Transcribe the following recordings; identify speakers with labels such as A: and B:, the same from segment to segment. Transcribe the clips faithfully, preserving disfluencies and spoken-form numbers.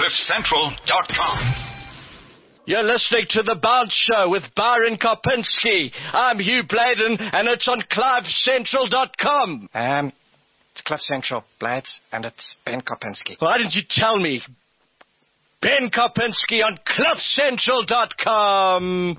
A: cliff central dot com.
B: You're listening to The Bounce Show with Byron Kopinski. I'm Hugh Bladen, and it's on clive central dot com.
C: Um, it's Cliff Central, Blades, and it's Ben Kopinski.
B: Why didn't you tell me? Ben Kopinski on clive central dot com.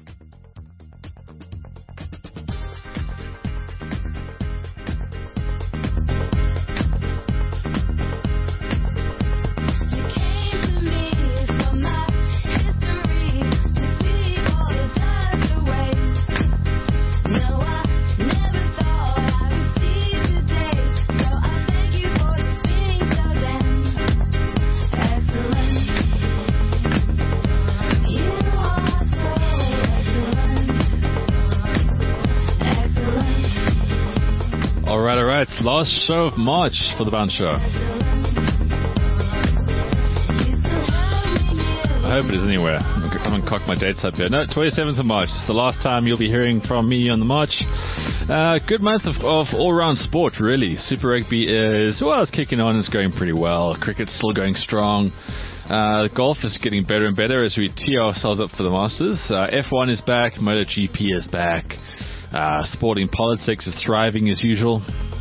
D: Alright, alright. Last show of March for the Bounce Show. I hope it is anywhere. I'm going to cock my dates up here. No, twenty-seventh of March. It's the last time you'll be hearing from me on the March. Uh, good month of, of all-round sport, really. Super Rugby is, well, it's kicking on. It's going pretty well. Cricket's still going strong. Uh, golf is getting better and better as we tee ourselves up for the Masters. Uh, F one is back. MotoGP is back. Uh, sporting politics is thriving as usual.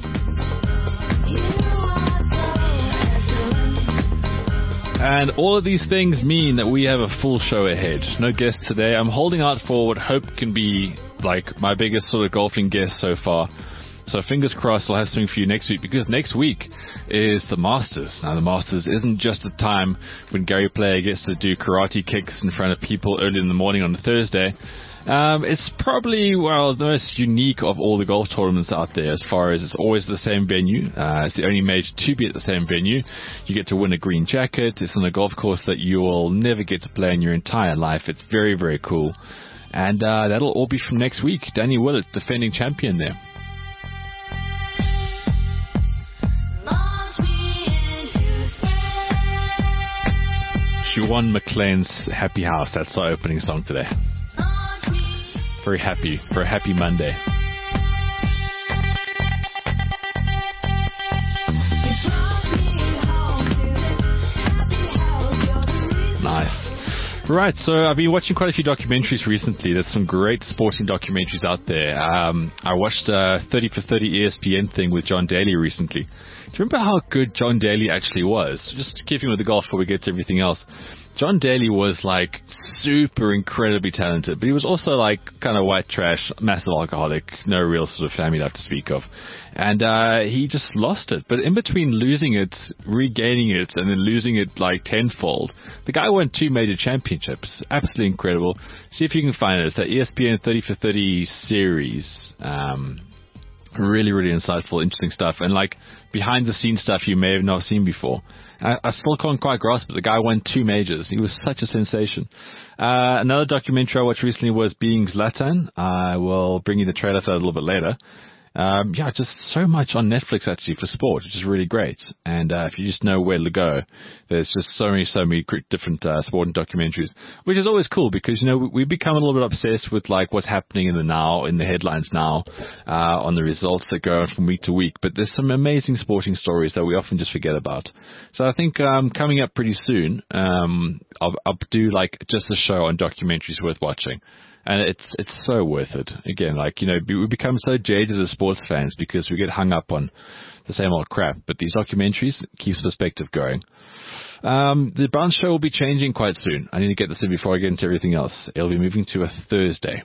D: And all of these things mean that we have a full show ahead. No guest today. I'm holding out for what hope can be like my biggest sort of golfing guest so far. So fingers crossed I'll have something for you next week, because next week is the Masters. Now the Masters isn't just a time when Gary Player gets to do karate kicks in front of people early in the morning on a Thursday. Um, it's probably, well, the most unique of all the golf tournaments out there, as far as it's always the same venue. Uh, it's the only major to be at the same venue. You get to win a green jacket. It's on a golf course that you will never get to play in your entire life. It's very, very cool. And uh, that'll all be from next week. Danny Willett, defending champion there. Juwan McLean's Happy House. That's our opening song today. Very happy, for a happy Monday. Nice. Right, so I've been watching quite a few documentaries recently. There's some great sporting documentaries out there. Um, I watched a thirty for thirty E S P N thing with John Daly recently. Do you remember how good John Daly actually was? Just keeping with the golf before we get to everything else. John Daly was like super incredibly talented, but he was also like kind of white trash, massive alcoholic, no real sort of family life to speak of. And uh, he just lost it. But in between losing it, regaining it, and then losing it like tenfold, the guy won two major championships. Absolutely incredible. See if you can find it. It's that E S P N thirty for thirty series. Um, really, really insightful, interesting stuff. And like behind the scenes stuff you may have not seen before. I, I still can't quite grasp it. The guy won two majors. He was such a sensation. Uh, another documentary I watched recently was Being Zlatan. I will bring you the trailer for that a little bit later. Um, yeah, just so much on Netflix actually for sport, which is really great. And uh, if you just know where to go, there's just so many, so many different uh, sporting documentaries, which is always cool because, you know, we, we become a little bit obsessed with like what's happening in the now, in the headlines now, uh, on the results that go on from week to week. But there's some amazing sporting stories that we often just forget about. So I think um, coming up pretty soon, um, I'll, I'll do like just a show on documentaries worth watching. And it's it's so worth it. Again, like, you know, we become so jaded as sports fans because we get hung up on the same old crap. But these documentaries keeps perspective going. Um, the Bounce Show will be changing quite soon. I need to get this in before I get into everything else. It'll be moving to a Thursday.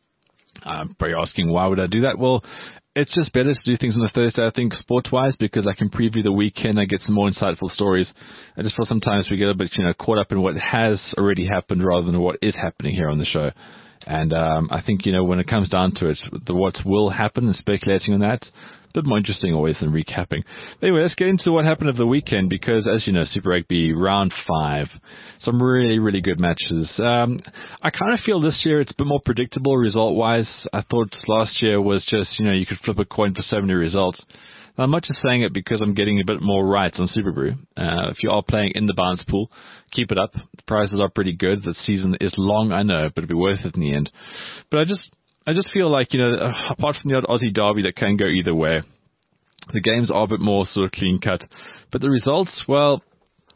D: Um, probably asking, why would I do that? Well, it's just better to do things on a Thursday, I think, sport-wise, because I can preview the weekend. I get some more insightful stories. I just feel sometimes we get a bit, you know, caught up in what has already happened rather than what is happening here on the show. And um, I think, you know, when it comes down to it, the what will happen and speculating on that, a bit more interesting always than recapping. But anyway, let's get into what happened over the weekend because, as you know, Super Rugby round five, some really, really good matches. Um, I kind of feel this year it's a bit more predictable result-wise. I thought last year was just, you know, you could flip a coin for so many results. Now, I'm not just saying it because I'm getting a bit more right on Super Brew. Uh, if you are playing in the Bounce pool, keep it up. The prizes are pretty good. The season is long, I know, but it'll be worth it in the end. But I just, I just feel like, you know, apart from the odd Aussie derby that can go either way, the games are a bit more sort of clean cut. But the results, well,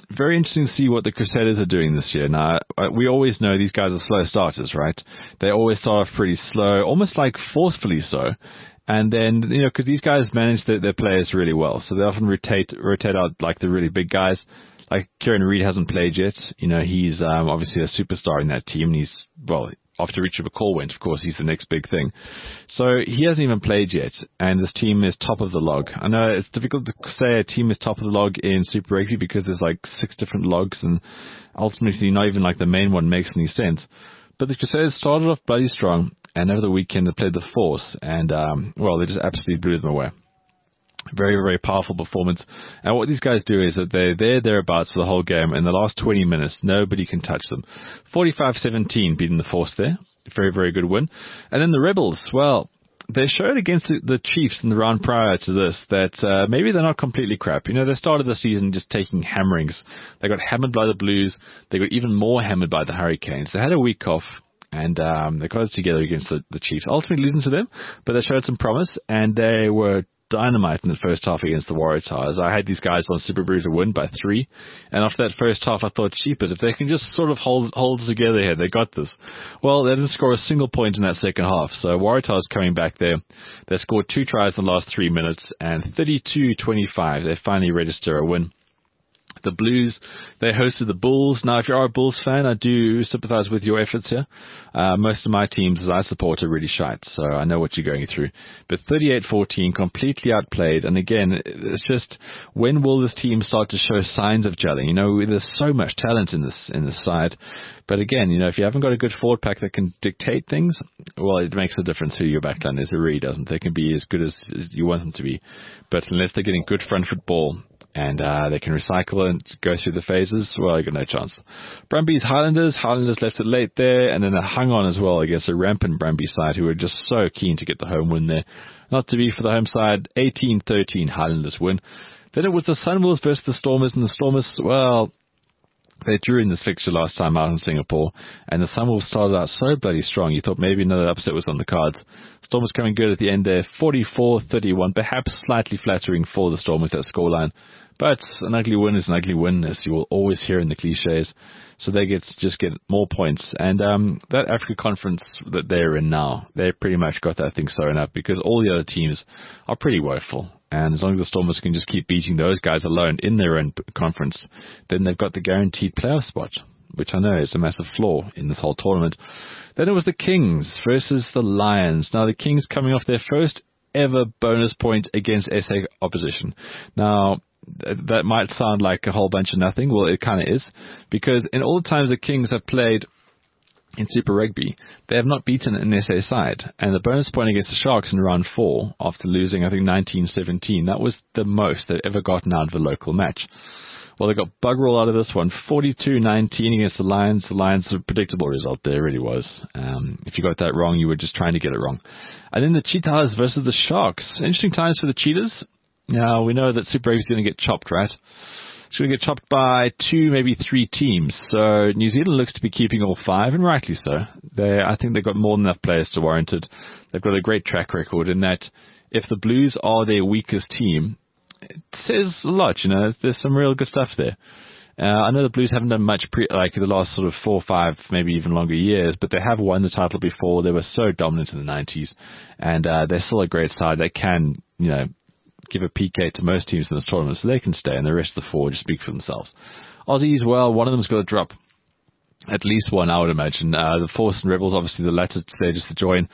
D: very interesting to see what the Crusaders are doing this year. Now, we always know these guys are slow starters, right? They always start off pretty slow, almost like forcefully so. And then, you know, because these guys manage their, their players really well. So they often rotate rotate out like the really big guys. Like Kieran Reid hasn't played yet. You know, he's um, obviously a superstar in that team. And he's, well, after Richard McCall went, of course, he's the next big thing. So he hasn't even played yet. And this team is top of the log. I know it's difficult to say a team is top of the log in Super Rugby because there's like six different logs. And ultimately, not even like the main one makes any sense. But the Crusaders started off bloody strong. And over the weekend, they played the Force, and, um, well, they just absolutely blew them away. Very, very powerful performance. And what these guys do is that they're there, thereabouts for the whole game. In the last twenty minutes, nobody can touch them. forty-five seventeen beating the Force there. Very, very good win. And then the Rebels, well, they showed against the, the Chiefs in the round prior to this that uh, maybe they're not completely crap. You know, they started the season just taking hammerings. They got hammered by the Blues. They got even more hammered by the Hurricanes. They had a week off. And um, they got it together against the, the Chiefs. Ultimately losing to them, but they showed some promise, and they were dynamite in the first half against the Waratahs. I had these guys on Super Brew to win by three, and after that first half, I thought, cheapers, if they can just sort of hold hold together here, they got this. Well, they didn't score a single point in that second half, so Waratahs coming back there. They scored two tries in the last three minutes, and thirty-two twenty-five, they finally register a win. The Blues, they hosted the Bulls. Now, if you are a Bulls fan, I do sympathize with your efforts here. Uh, most of my teams that I support are really shite, so I know what you're going through. But thirty-eight fourteen, completely outplayed. And again, it's just, when will this team start to show signs of gelling? You know, there's so much talent in this in this side. But again, you know, if you haven't got a good forward pack that can dictate things, well, it makes a difference who your backline is. It really doesn't. They can be as good as you want them to be. But unless they're getting good front foot ball, and uh, they can recycle and go through the phases, well, I got no chance. Brumbies, Highlanders. Highlanders left it late there, and then they hung on as well against a rampant Brumby side who were just so keen to get the home win there. Not to be for the home side, eighteen thirteen Highlanders win. Then it was the Sunwolves versus the Stormers, and the Stormers, well, they drew in this fixture last time out in Singapore, and the Sunwolves started out so bloody strong, you thought maybe another upset was on the cards. Stormers coming good at the end there, forty-four thirty-one, perhaps slightly flattering for the Stormers, that scoreline. But an ugly win is an ugly win, as you will always hear in the cliches. So they get just get more points. And um, that Africa Conference that they're in now, they pretty much got that thing sewn up because all the other teams are pretty woeful. And as long as the Stormers can just keep beating those guys alone in their own conference, then they've got the guaranteed playoff spot, which I know is a massive flaw in this whole tournament. Then it was the Kings versus the Lions. Now, the Kings coming off their first ever bonus point against S A opposition. Now, that might sound like a whole bunch of nothing. Well, it kind of is, because in all the times the Kings have played in Super Rugby, they have not beaten an S A side. And the bonus point against the Sharks in round four, after losing, I think, nineteen seventeen, that was the most they've ever gotten out of a local match. Well, they got bugger all out of this one, forty-two nineteen against the Lions. The Lions, a predictable result there, it really was. Um, if you got that wrong, you were just trying to get it wrong. And then the Cheetahs versus the Sharks. Interesting times for the Cheetahs. Now, we know that Super Rugby is going to get chopped, right? It's going to get chopped by two, maybe three teams. So New Zealand looks to be keeping all five, and rightly so. They, I think they've got more than enough players to warrant it. They've got a great track record in that if the Blues are their weakest team, it says a lot, you know. There's, there's some real good stuff there. Uh, I know the Blues haven't done much pre- like the last sort of four, five, maybe even longer years, but they have won the title before. They were so dominant in the nineties, and uh, they're still a great side. They can, you know, give a P K to most teams in this tournament, so they can stay, and the rest of the four just speak for themselves. Aussies, well, one of them's got to drop. At least one, I would imagine. Uh, the Force and Rebels, obviously the latter stages to join.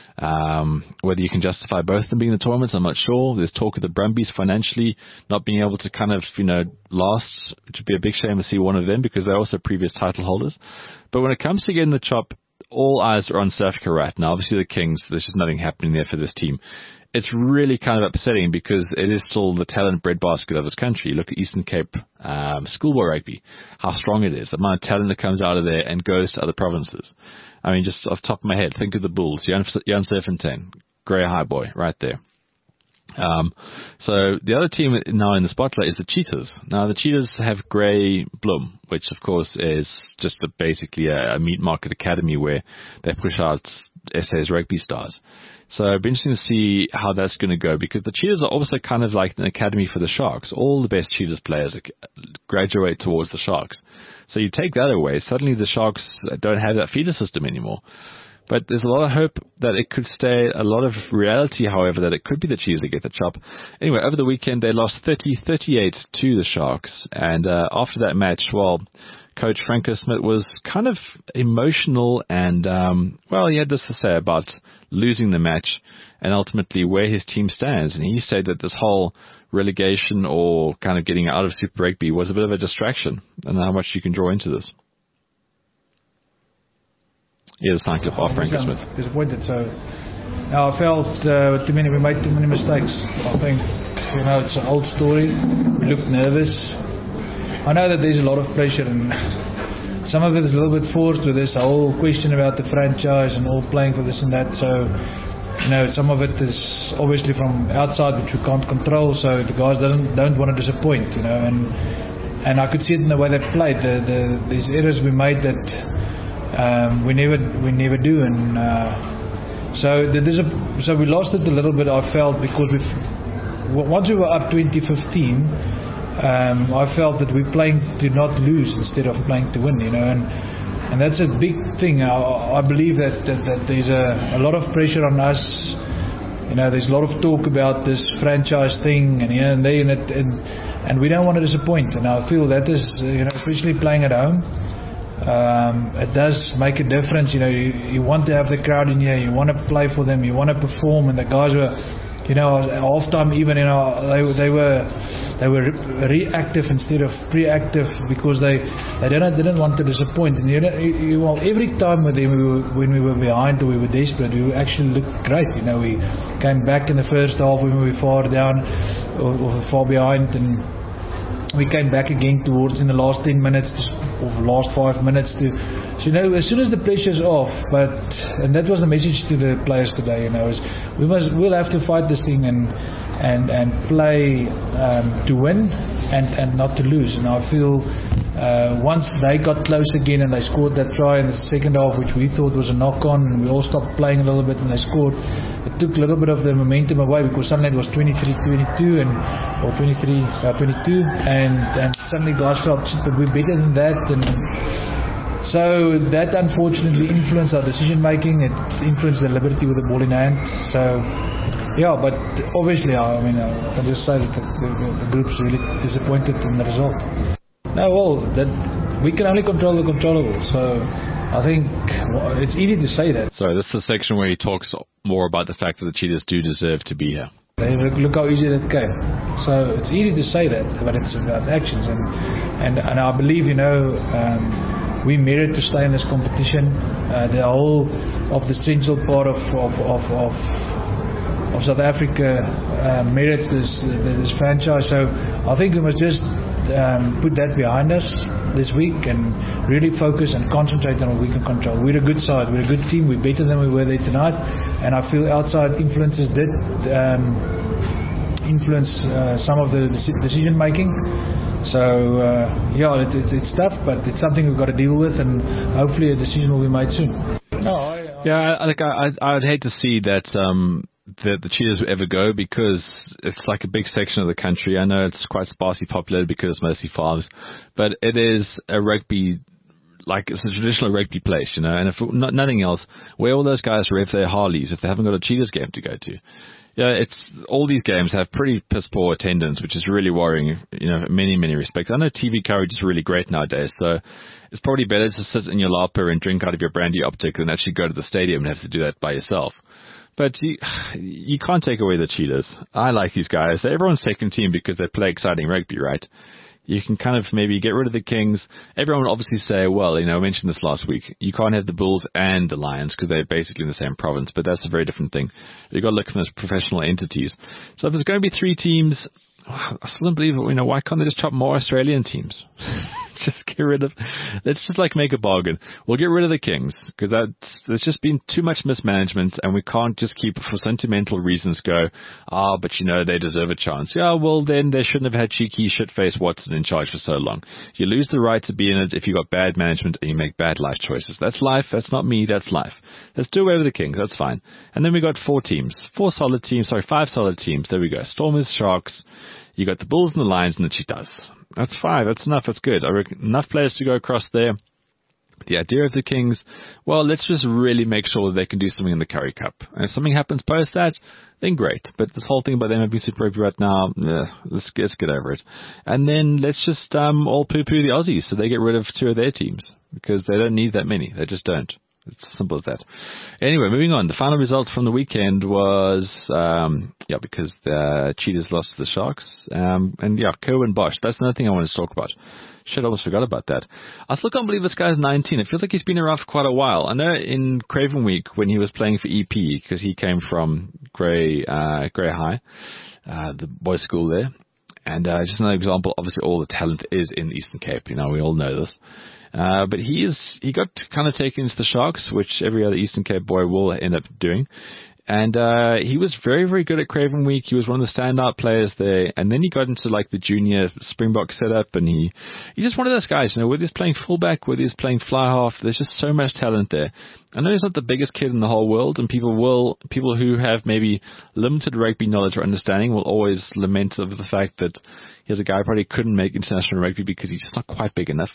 D: Um, whether you can justify both of them being in the tournament, I'm not sure. There's talk of the Brumbies financially not being able to kind of, you know, last, which would be a big shame to see one of them because they're also previous title holders. But when it comes to getting the chop, all eyes are on South Africa right now. Obviously the Kings, there's just nothing happening there for this team. It's really kind of upsetting because it is still the talent breadbasket of this country. Look at Eastern Cape um, schoolboy rugby, how strong it is, the amount of talent that comes out of there and goes to other provinces. I mean, just off the top of my head, think of the Bulls, Jan, Jan Serfontein, Grey High Boy, right there. Um, so the other team now in the spotlight is the Cheetahs. Now the Cheetahs have Grey Bloom, which of course is just a, basically a, a meat market academy where they push out S A's rugby stars. So it'll be interesting to see how that's going to go, because the Cheetahs are also kind of like an academy for the Sharks. All the best Cheetahs players graduate towards the Sharks. So you take that away, suddenly the Sharks don't have that feeder system anymore. But there's a lot of hope that it could stay, a lot of reality, however, that it could be the Cheetahs that get the chop. Anyway, over the weekend, they lost thirty thirty-eight to the Sharks. And uh, after that match, well, Coach Franco Smith was kind of emotional and, um, well, he had this to say about losing the match and ultimately where his team stands. And he said that this whole relegation or kind of getting out of Super Rugby was a bit of a distraction. And how much you can draw into this. Here's a sign clip off Franco Smith.
A: Disappointed. So now I felt uh, too many. We made too many mistakes. I think, you know, it's an old story. We looked nervous. I know that there's a lot of pressure, and some of it is a little bit forced with this whole question about the franchise and all playing for this and that. So, you know, some of it is obviously from outside, which we can't control. So the guys doesn't don't want to disappoint, you know, and and I could see it in the way they played. The the these errors we made that um, we never we never do, and uh, so there's a so we lost it a little bit. I felt because we once we were up twenty fifteen. Um, I felt that we're playing to not lose instead of playing to win, you know, and and that's a big thing. I, I believe that, that, that there's a, a lot of pressure on us. You know, there's a lot of talk about this franchise thing and here and there, and, it, and and we don't want to disappoint. And I feel that is, you know, especially playing at home, um, it does make a difference. You know, you, you want to have the crowd in here, you want to play for them, you want to perform, and the guys were, you know, half time even, you know, they they were. They were re- reactive instead of preactive because they they didn't didn't want to disappoint. And you know, you, you, well, every time with them, we were, when we were behind or we were desperate, we actually looked great. You know, we came back in the first half when we were far down or, or far behind, and we came back again towards in the last ten minutes or last five minutes to. So, you know, as soon as the pressure's off, but and that was the message to the players today. You know, is we must we'll have to fight this thing and. and and play um, to win and, and not to lose. And I feel uh, once they got close again and they scored that try in the second half, which we thought was a knock-on, and we all stopped playing a little bit and they scored, it took a little bit of the momentum away because suddenly it was twenty-three twenty-two and or twenty-three twenty-two, and, and suddenly guys felt, but we're better than that. And so that unfortunately influenced our decision making. It influenced the liberty with the ball in hand. So yeah, but obviously, I mean, I can just say that the, the, the group's really disappointed in the result. No, well, that we can only control the controllable. So I think well, it's easy to say that.
D: So this is the section where he talks more about the fact that the Cheetahs do deserve to be here.
A: They look how easy that came. So it's easy to say that, but it's about actions. And and, and I believe, you know, um, we merit to stay in this competition. Uh, the whole of the central part of of of, of of South Africa uh, merits this this franchise. So I think we must just um, put that behind us this week and really focus and concentrate on what we can control. We're a good side, we're a good team, we're better than we were there tonight, and I feel outside influences did um, influence uh, some of the decision making. So uh, yeah, it, it, it's tough, but it's something we've got to deal with, and hopefully a decision will be made soon.
D: No, I, I, yeah, I, like I, I would hate to see that. Um, The, the Cheetahs will ever go, because it's like a big section of the country. I know it's quite sparsely populated because it's mostly farms, but it is a rugby, like it's a traditional rugby place, you know. And if not, nothing else, where all those guys rev their Harleys if they haven't got a Cheetahs game to go to. Yeah, it's all these games have pretty piss poor attendance, which is really worrying, you know, in many, many respects. I know T V coverage is really great nowadays, so it's probably better to sit in your Lapa and drink out of your brandy optic than actually go to the stadium and have to do that by yourself. But you, you can't take away the Cheetahs. I like these guys. They're everyone's second team because they play exciting rugby, right? You can kind of maybe get rid of the Kings. Everyone will obviously say, well, you know, I mentioned this last week. You can't have the Bulls and the Lions because they're basically in the same province, but that's a very different thing. You've got to look at them as professional entities. So if there's going to be three teams, I still don't believe it. You know, why can't they just chop more Australian teams? just get rid of, let's just like make a bargain. We'll get rid of the Kings because that's, there's just been too much mismanagement and we can't just keep for sentimental reasons go, ah, oh, but you know, they deserve a chance. Yeah, well then they shouldn't have had cheeky shit-faced Watson in charge for so long. You lose the right to be in it if you've got bad management and you make bad life choices. That's life. That's not me. That's life. Let's do away with the Kings. That's fine. And then we got four teams, four solid teams, sorry, five solid teams. There we go. Stormers, Sharks. You got the Bulls and the Lions and the Cheetahs. That's five. That's enough. That's good. I reckon enough players to go across there. The idea of the Kings, well, let's just really make sure that they can do something in the Currie Cup. And if something happens post that, then great. But this whole thing about them having Super Rugby right now, eh, let's, let's get over it. And then let's just um, all poo-poo the Aussies so they get rid of two of their teams because they don't need that many. They just don't. It's as simple as that. Anyway, moving on. The final result from the weekend was, um, yeah, because the Cheetahs lost to the Sharks. Um, and yeah, Curwin Bosch. That's another thing I wanted to talk about. Shit, I almost forgot about that. I still can't believe this guy's nineteen. It feels like he's been around for quite a while. I know in Craven Week when he was playing for E P, because he came from Grey, uh, Grey High, uh, the boys' school there. And uh, just another example, obviously all the talent is in the Eastern Cape. You know, we all know this. Uh, but he is, he got kind of taken into the Sharks, which every other Eastern Cape boy will end up doing. And, uh, he was very, very good at Craven Week. He was one of the standout players there. And then he got into like the junior Springbok setup and he, he's just one of those guys, you know, whether he's playing fullback, whether he's playing fly half, there's just so much talent there. I know he's not the biggest kid in the whole world and people will, people who have maybe limited rugby knowledge or understanding will always lament over the fact that he's a guy who probably couldn't make international rugby because he's just not quite big enough.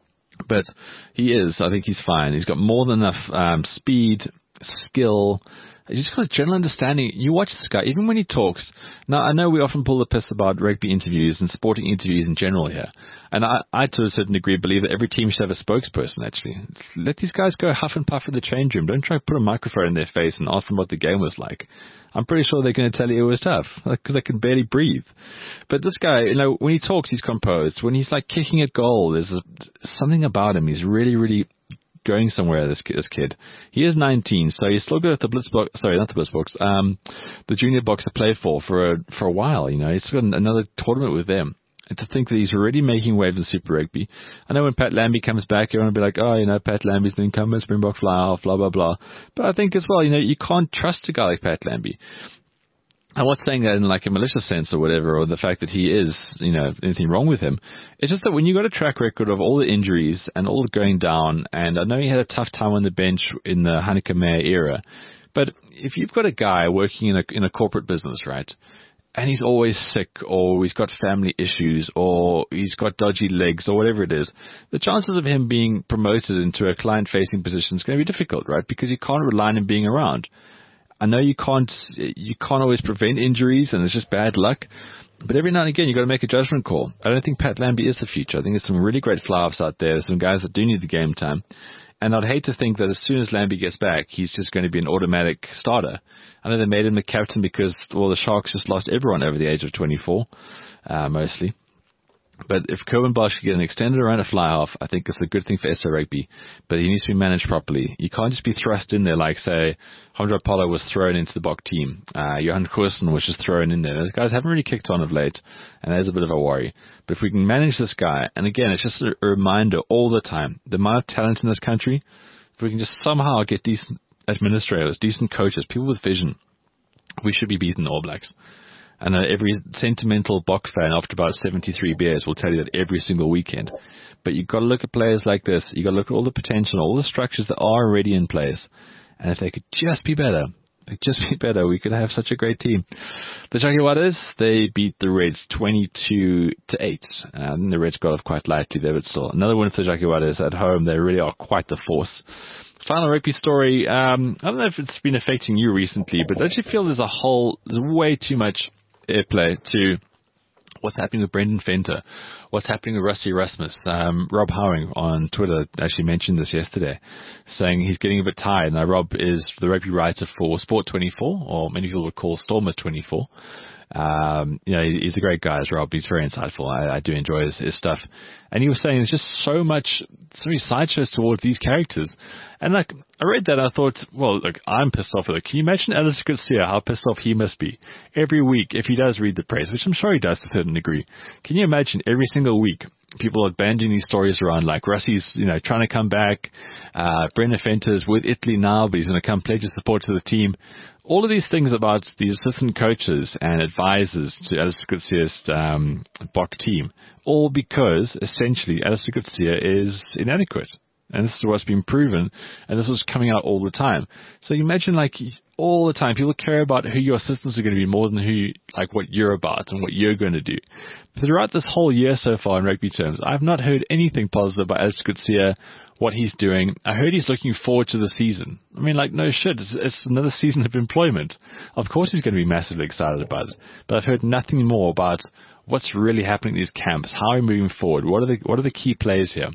D: But he is. I think he's fine. He's got more than enough um, speed, skill. He's just got a general understanding. You watch this guy, even when he talks. Now, I know we often pull the piss about rugby interviews and sporting interviews in general here. And I, I, to a certain degree, believe that every team should have a spokesperson, actually. Let these guys go huff and puff in the change room. Don't try to put a microphone in their face and ask them what the game was like. I'm pretty sure they're going to tell you it was tough, because they can barely breathe. But this guy, you know, when he talks, he's composed. When he's, like, kicking at goal, there's a, something about him. He's really, really going somewhere, this kid, this kid. He is nineteen, so he's still good at the Blitz box, sorry, not the Blitz box, um, the junior box to play for for a, for a while, you know. He's got another tournament with them. And to think that he's already making waves in Super Rugby. I know when Pat Lambie comes back, you're going to be like, oh, you know, Pat Lambie's the incumbent, Springbok fly off, blah, blah, blah. But I think as well, you know, you can't trust a guy like Pat Lambie. I'm not saying that in like a malicious sense or whatever, or the fact that he is, you know, anything wrong with him. It's just that when you got a track record of all the injuries and all the going down, and I know he had a tough time on the bench in the Hanneke Meyer era, but if you've got a guy working in a in a corporate business, right, and he's always sick, or he's got family issues, or he's got dodgy legs, or whatever it is, the chances of him being promoted into a client-facing position is going to be difficult, right? Because you can't rely on him being around. I know you can't you can't always prevent injuries, and it's just bad luck. But every now and again, you've got to make a judgment call. I don't think Pat Lambie is the future. I think there's some really great fly-offs out there. There's some guys that do need the game time. And I'd hate to think that as soon as Lambie gets back, he's just going to be an automatic starter. I know they made him the captain because, well, the Sharks just lost everyone over the age of twenty-four, uh, mostly. But if Curwin Bosch can get an extended run of fly-off, I think it's a good thing for S A Rugby. But he needs to be managed properly. You can't just be thrust in there like, say, Hondra Polo was thrown into the Bok team. Uh, Johan Goosen was just thrown in there. Those guys haven't really kicked on of late, and that is a bit of a worry. But if we can manage this guy, and again, it's just a, a reminder all the time, the amount of talent in this country, if we can just somehow get decent administrators, decent coaches, people with vision, we should be beating the All Blacks. And uh, every sentimental Bok fan after about seventy-three beers will tell you that every single weekend. But you've got to look at players like this. You've got to look at all the potential, all the structures that are already in place. And if they could just be better, they'd just be better, we could have such a great team. The Jaguars, they beat the Reds twenty-two to eight. Um, the Reds got off quite lightly there, but still. Another win for the Jaguars at home. They really are quite the force. Final rugby story. Um, I don't know if it's been affecting you recently, but don't you feel there's a whole, there's way too much airplay to what's happening with Brendan Venter, what's happening with Rusty Erasmus. Um, Rob Howing on Twitter actually mentioned this yesterday, saying he's getting a bit tired. Now, Rob is the rugby writer for Sport twenty-four, or many people would call Stormers twenty-four. Um, you know, he's a great guy, as Rob. He's very insightful. I, I do enjoy his, his stuff. And he was saying there's just so much, so many sideshows towards these characters. And like, I read that and I thought, well, look, I'm pissed off with it. Can you imagine Alistair Coetzee, how pissed off he must be every week if he does read the press, which I'm sure he does to a certain degree. Can you imagine every single week people are banding these stories around, like Rusty's, you know, trying to come back. Uh, Brenda Fenter's with Italy now, but he's going to come pledge his support to the team. All of these things about these assistant coaches and advisors to Alistair Coetzee's um, B O C team, all because essentially Alistair Coetzee is inadequate. And this is what's been proven, and this was coming out all the time. So you imagine, like, all the time, people care about who your assistants are going to be more than who, like, what you're about and what you're going to do. But throughout this whole year so far in rugby terms, I've not heard anything positive about Alistair Coetzee, what he's doing. I heard he's looking forward to the season. I mean, like, no shit, it's, it's another season of employment. Of course he's going to be massively excited about it. But I've heard nothing more about what's really happening in these camps, how are we moving forward, what are the, what are the key players here.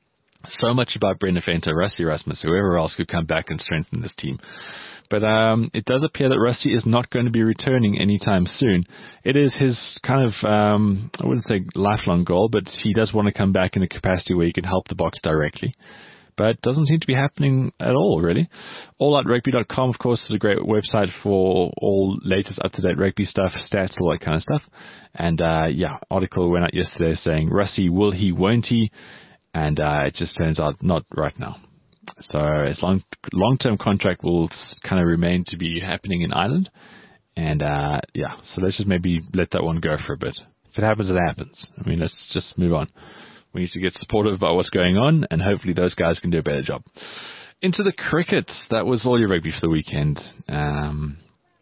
D: So much about Brenda Venter, Rusty Erasmus, whoever else could come back and strengthen this team. But um, it does appear that Rusty is not going to be returning anytime soon. It is his kind of, um, I wouldn't say lifelong goal, but he does want to come back in a capacity where he can help the Boks directly. But it doesn't seem to be happening at all, really. all out rugby dot com, of course, is a great website for all latest up-to-date rugby stuff, stats, all that kind of stuff. And, uh, yeah, article went out yesterday saying, Rusty, will he, won't he? And uh, it just turns out not right now. So his long, long-term contract will kind of remain to be happening in Ireland. And, uh, yeah, so let's just maybe let that one go for a bit. If it happens, it happens. I mean, let's just move on. We need to get supportive about what's going on, and hopefully those guys can do a better job. Into the cricket. That was all your rugby for the weekend. Um,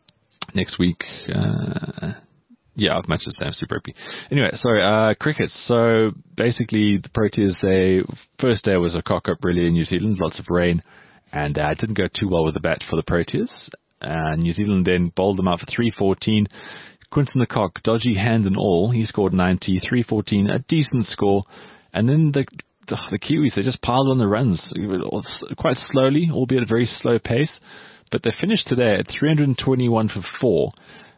D: next week... Uh, Yeah, I've matched the same Super Rugby. Anyway, sorry, uh, cricket. So basically, the Proteas, they first day was a cock-up really in New Zealand, lots of rain, and uh, it didn't go too well with the bat for the Proteas. Uh, New Zealand then bowled them out for three fourteen. Quinton de Kock, dodgy hand and all, he scored ninety, three fourteen, a decent score. And then the the Kiwis, they just piled on the runs, quite slowly, albeit at a very slow pace. But they finished today at three twenty-one for four.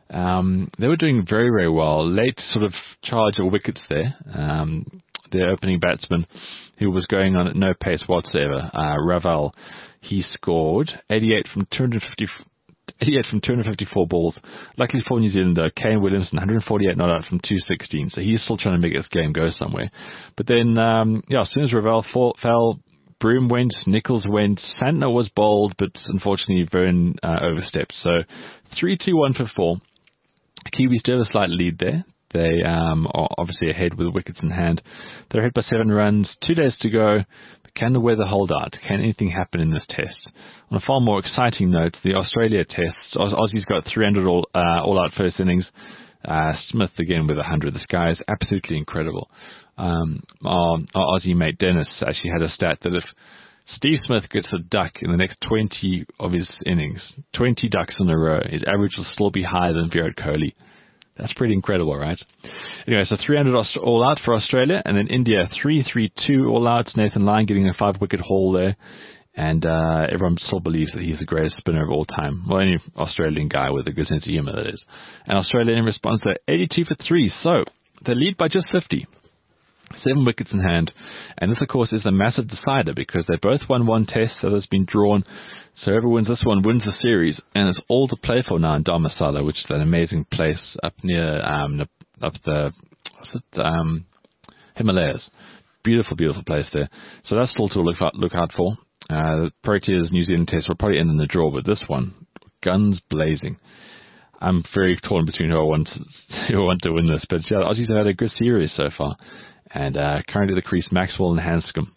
D: Um, they were doing very, very well. Late sort of charge of wickets there. Um, their opening batsman, who was going on at no pace whatsoever, uh, Raval, he scored eighty-eight from two hundred fifty, eighty-eight from two hundred fifty-four balls. Luckily for New Zealand, though, Kane Williamson, one hundred forty-eight not out from two sixteen. So he's still trying to make this game go somewhere. But then, um, yeah, as soon as Raval fall, fell, Broom went, Nichols went, Santner was bowled, but unfortunately Vern uh, overstepped. So three two one for four. Kiwis do have a slight lead there. They um, are obviously ahead with wickets in hand. They're ahead by seven runs. Two days to go. But can the weather hold out? Can anything happen in this test? On a far more exciting note, the Australia tests. Auss- Aussie's got three hundred all, uh, all out first innings. Uh, Smith again with one hundred. This guy is absolutely incredible. Um, our, our Aussie mate Dennis actually had a stat that if Steve Smith gets a duck in the next twenty of his innings, twenty ducks in a row, his average will still be higher than Virat Kohli. That's pretty incredible, right? Anyway, so three hundred all out for Australia, and then India three three two all out. Nathan Lyon getting a five-wicket haul there, and uh, everyone still believes that he's the greatest spinner of all time. Well, any Australian guy with a good sense of humour, that is. And Australia in response to eighty-two for three, so they lead by just fifty. Seven wickets in hand. And this, of course, is the massive decider because they both won one test that has been drawn. So whoever wins this one wins the series. And it's all to play for now in Dharamsala, which is an amazing place up near, um, up the, what's it, um, Himalayas. Beautiful, beautiful place there. So that's still to look out, look out for. Uh, the Proteas New Zealand test will probably end in the draw, but this one, guns blazing. I'm very torn between who I want, who I want to win this. But yeah, the Aussies have had a good series so far. And uh, currently the crease, Maxwell and Hanscom.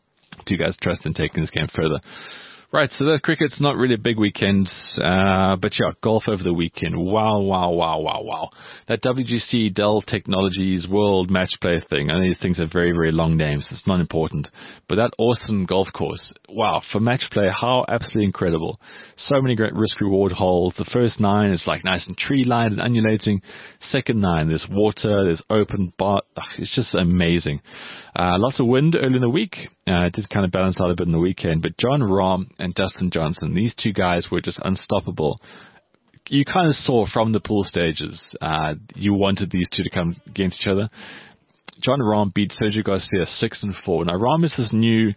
D: Do you guys trust in taking this game further? Right, so the cricket's not really a big weekend, uh, but yeah, golf over the weekend. Wow, wow, wow, wow, wow. That W G C Dell Technologies World Match Play thing, I know these things have very, very long names. It's not important. But that Austin golf course, wow, for match play, how absolutely incredible. So many great risk-reward holes. The first nine is like nice and tree-lined and undulating. Second nine, there's water, there's open bar. Ugh, it's just amazing. Uh, lots of wind early in the week. Uh, it did kind of balance out a bit in the weekend. But John Rahm and Dustin Johnson, these two guys were just unstoppable. You kind of saw from the pool stages, uh, you wanted these two to come against each other. John Rahm beat Sergio Garcia six and four. Now Rahm is this new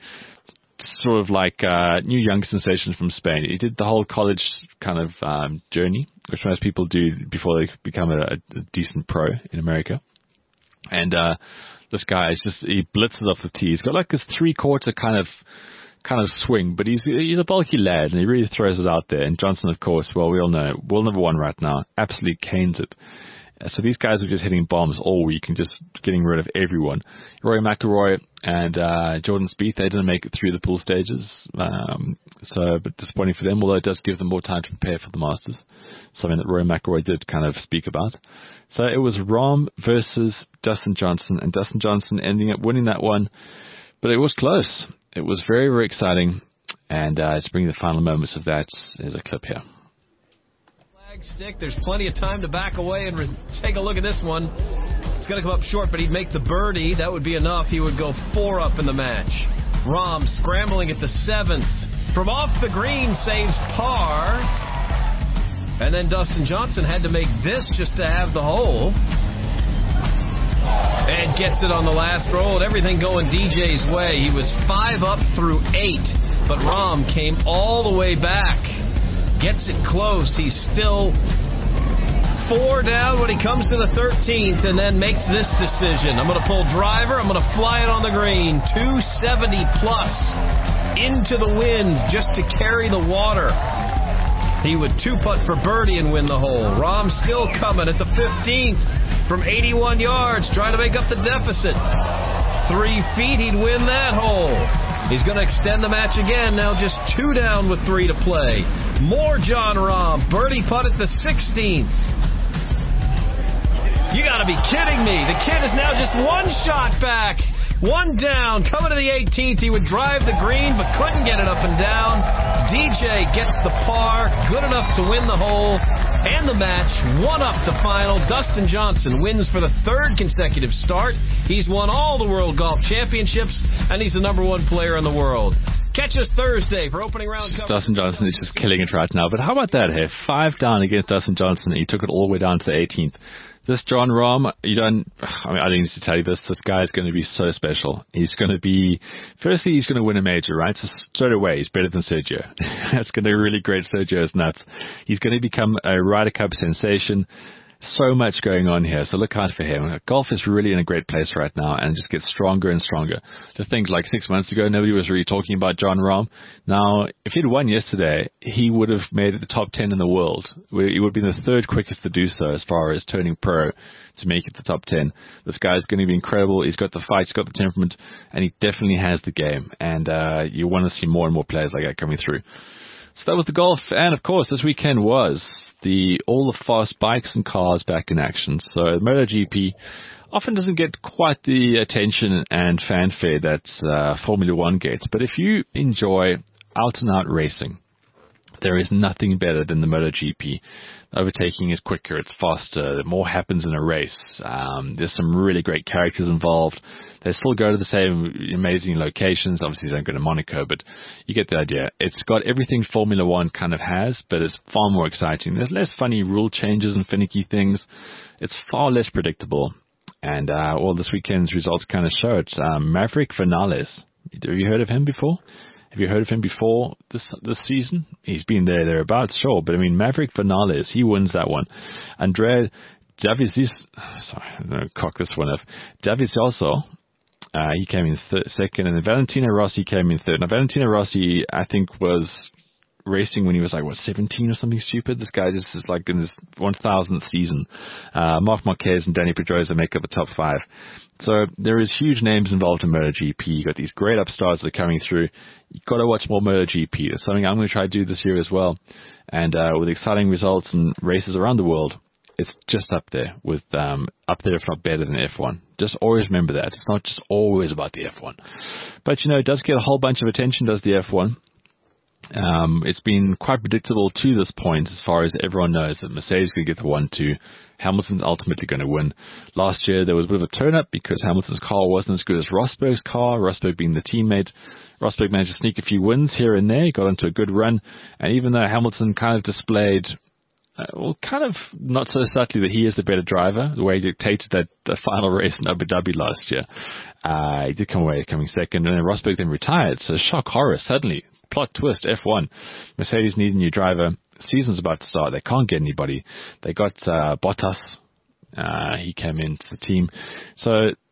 D: sort of like uh, new young sensation from Spain. He did the whole college kind of um, journey, which most people do before they become a, a decent pro in America. And uh, This guy is just, he blitzes off the tee. He's got like this three-quarter kind of kind of swing, but he's he's a bulky lad, and he really throws it out there. And Johnson, of course, well, we all know, world number one right now, absolutely canes it. So these guys are just hitting bombs all week and just getting rid of everyone. Rory McIlroy and uh, Jordan Spieth, they didn't make it through the pool stages, um, so but disappointing for them, although it does give them more time to prepare for the Masters, something that Rory McIlroy did kind of speak about. So it was Rahm versus Dustin Johnson, and Dustin Johnson ending up winning that one, but it was close. It was very, very exciting, and uh, to bring the final moments of that is a clip here.
E: Stick. There's plenty of time to back away and re- take a look at this one. It's going to come up short, but he'd make the birdie. That would be enough. He would go four up in the match. Rahm scrambling at the seventh. From off the green, saves par. And then Dustin Johnson had to make this just to have the hole. And gets it on the last roll. Everything going D J's way. He was five up through eight, but Rahm came all the way back. Gets it close. He's still four down when he comes to the thirteenth, and then makes this decision. I'm going to pull driver. I'm going to fly it on the green. two seventy plus into the wind just to carry the water. He would two-putt for birdie and win the hole. Rahm still coming at the fifteenth from eighty-one yards, trying to make up the deficit. Three feet, he'd win that hole. He's going to extend the match again, now just two down with three to play. More Jon Rahm, birdie putt at the sixteenth. You got to be kidding me. The kid is now just one shot back. One down, coming to the eighteenth. He would drive the green, but couldn't get it up and down. D J gets the par, good enough to win the hole and the match. One up the final. Dustin Johnson wins for the third consecutive start. He's won all the World Golf Championships, and he's the number one player in the world. Catch us Thursday for opening round coverage.
D: Dustin Johnson is just killing it right now. But how about that here? Five down against Dustin Johnson. He took it all the way down to the eighteenth. This Jon Rahm, you don't, I mean, I didn't need to tell you this. This guy is going to be so special. He's going to be, firstly, he's going to win a major, right? So straight away, he's better than Sergio. That's going to be really great. Sergio's nuts. He's going to become a Ryder Cup sensation. So much going on here, so look out for him. Golf is really in a great place right now and just gets stronger and stronger. Just think, like six months ago, nobody was really talking about Jon Rahm. Now, if he'd won yesterday, he would have made it the top ten in the world. He would have been the third quickest to do so as far as turning pro to make it the top ten. This guy's going to be incredible. He's got the fight, he's got the temperament, and he definitely has the game. And uh, you want to see more and more players like that coming through. So that was the golf, and of course, this weekend was the all the fast bikes and cars back in action. So MotoGP often doesn't get quite the attention and fanfare that uh, Formula One gets, but if you enjoy out-and-out racing, there is nothing better than the MotoGP. Overtaking is quicker, it's faster, more happens in a race. Um, there's some really great characters involved. They still go to the same amazing locations. Obviously, they don't go to Monaco, but you get the idea. It's got everything Formula One kind of has, but it's far more exciting. There's less funny rule changes and finicky things. It's far less predictable. And, uh, well, this weekend's results kind of show it. Um, Maverick Vinales. Have you heard of him before? Have you heard of him before this this season? He's been there, thereabouts, sure. But, I mean, Maverick Vinales, he wins that one. Andrea Dovizioso, sorry, I'm going to cock this one up. Dovizioso, uh, he came in th- second, and then Valentino Rossi came in third. Now, Valentino Rossi, I think, was racing when he was like, what, seventeen or something stupid? This guy just is like in his one thousandth season. Uh, Marc Marquez and Dani Pedrosa make up the top five. So there is huge names involved in MotoGP. You've got these great upstarts that are coming through. You've got to watch more MotoGP. It's something I'm going to try to do this year as well. And uh, with exciting results and races around the world, it's just up there with, um, up there if not better than F one. Just always remember that. It's not just always about the F one. But, you know, it does get a whole bunch of attention, does the F one. Um, it's been quite predictable to this point as far as everyone knows that Mercedes is going to get the one two. Hamilton's ultimately going to win. Last year there was a bit of a turn-up because Hamilton's car wasn't as good as Rosberg's car, Rosberg being the teammate. Rosberg managed to sneak a few wins here and there, got into a good run, and even though Hamilton kind of displayed, uh, well, kind of not so subtly that he is the better driver, the way he dictated that the final race in Abu Dhabi last year, uh, he did come away coming second, and then Rosberg then retired, so shock horror, suddenly. Plot twist, F one. Mercedes need a new driver. Season's about to start. They can't get anybody. They got uh, Bottas. Uh, he came into the team. So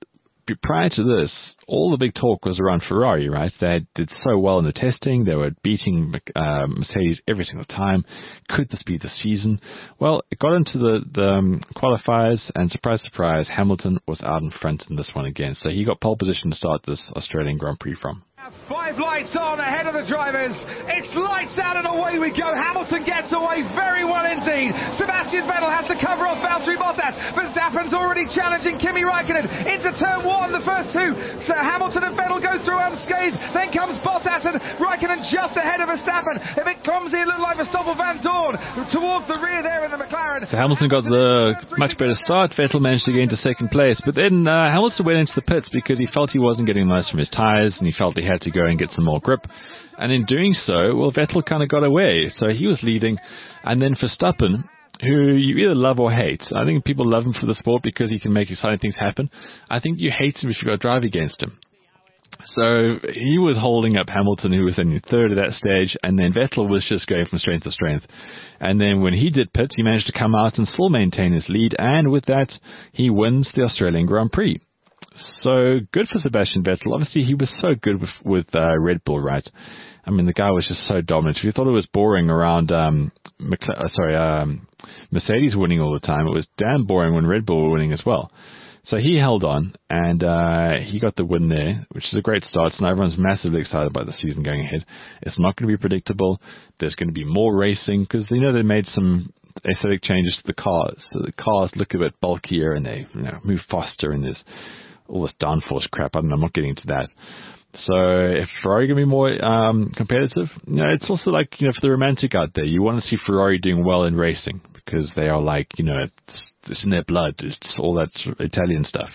D: prior to this, all the big talk was around Ferrari, right? They did so well in the testing. They were beating uh, Mercedes every single time. Could this be the season? Well, it got into the, the um, qualifiers, and surprise, surprise, Hamilton was out in front in this one again. So he got pole position to start this Australian Grand Prix from.
F: Five lights on ahead of the drivers. It's lights out and away we go. Hamilton gets away very well indeed. Sebastian Vettel has to cover off Valtteri Bottas. Verstappen's already challenging Kimi Raikkonen into turn one. The first two, so Hamilton and Vettel go through unscathed. Then comes Bottas and Raikkonen just ahead of Verstappen. If it comes here, look like Verstappen Van Dorn towards the rear there in the McLaren.
D: So Hamilton got the much better start. Vettel managed to get into second place, but then uh, Hamilton went into the pits because he felt he wasn't getting most from his tyres, and he felt he had to go and get some more grip. And in doing so, well, Vettel kind of got away. So he was leading. And then Verstappen, who you either love or hate. I think people love him for the sport because he can make exciting things happen. I think you hate him if you've got to drive against him. So he was holding up Hamilton, who was in third at that stage, and then Vettel was just going from strength to strength. And then when he did pits, he managed to come out and still maintain his lead. And with that, he wins the Australian Grand Prix. So good for Sebastian Vettel. Obviously, he was so good with, with uh, Red Bull, right? I mean, the guy was just so dominant. If you thought it was boring around um, McLaren, uh, sorry, um, Mercedes winning all the time, it was damn boring when Red Bull were winning as well. So he held on, and uh, he got the win there, which is a great start. So now everyone's massively excited about the season going ahead. It's not going to be predictable. There's going to be more racing because, you know, they made some aesthetic changes to the cars. So the cars look a bit bulkier, and they, you know, move faster, and there's all this downforce crap. I don't know, I'm not getting into that. So if Ferrari going to be more um, competitive, you know, it's also like, you know, for the romantic out there, you want to see Ferrari doing well in racing because they are like, you know, it's, it's in their blood. It's all that Italian stuff.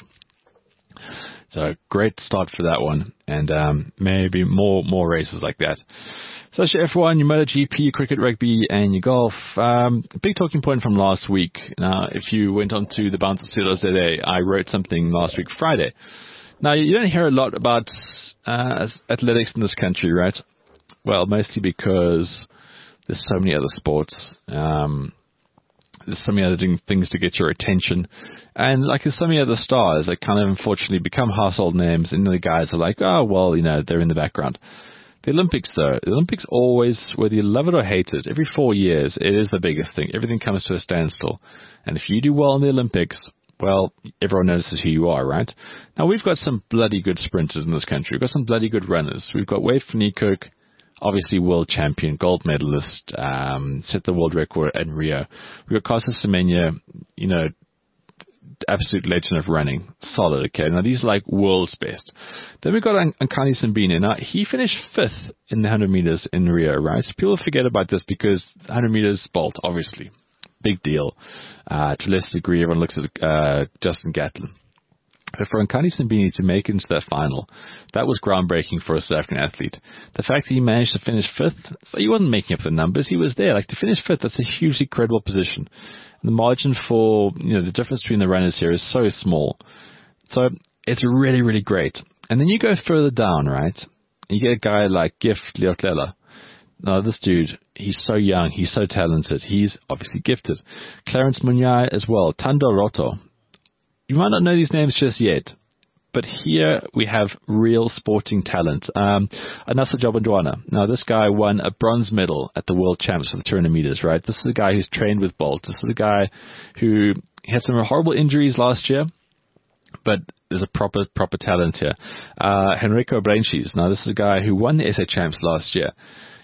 D: So great start for that one, and um, maybe more more races like that. So that's your F one, your MotoGP, your cricket, rugby, and your golf. Um, big talking point from last week. Now, if you went on to the Bounce of Studios today, I wrote something last week, Friday. Now, you don't hear a lot about uh, athletics in this country, right? Well, mostly because there's so many other sports. Um, there's so many other things to get your attention. And like there's so many other stars that kind of unfortunately become household names, and the guys are like, oh, well, you know, they're in the background. The Olympics, though, the Olympics always, whether you love it or hate it, every four years, it is the biggest thing. Everything comes to a standstill. And if you do well in the Olympics, well, everyone notices who you are, right? Now, we've got some bloody good sprinters in this country. We've got some bloody good runners. We've got Wade van Niekerk, obviously world champion, gold medalist, um, set the world record in Rio. We've got Kostas Semenya, you know, absolute legend of running. Solid, okay. Now, these are like world's best. Then we've got Ankani Simbine. Now, he finished fifth in the one hundred meters in Rio, right? People forget about this because one hundred meters, Bolt, obviously. Big deal. Uh, to a less degree, everyone looks at uh, Justin Gatlin. But for Ankani Simbine to make it into that final, that was groundbreaking for a South African athlete. The fact that he managed to finish fifth, so he wasn't making up the numbers, he was there. Like, to finish fifth, that's a hugely credible position. And the margin for, you know, the difference between the runners here is so small. So it's really, really great. And then you go further down, right? And you get a guy like Gift Leotlela. Now, this dude, he's so young, he's so talented, he's obviously gifted. Clarence Munyai as well, Tando Roto. You might not know these names just yet, but here we have real sporting talent. Um, Anasa Jobandwana. Now, this guy won a bronze medal at the World Champs for the two hundred meters, right? This is the guy who's trained with Bolt. This is the guy who had some horrible injuries last year, but there's a proper, proper talent here. Uh, Henrico Breinches. Now, this is a guy who won the S A Champs last year.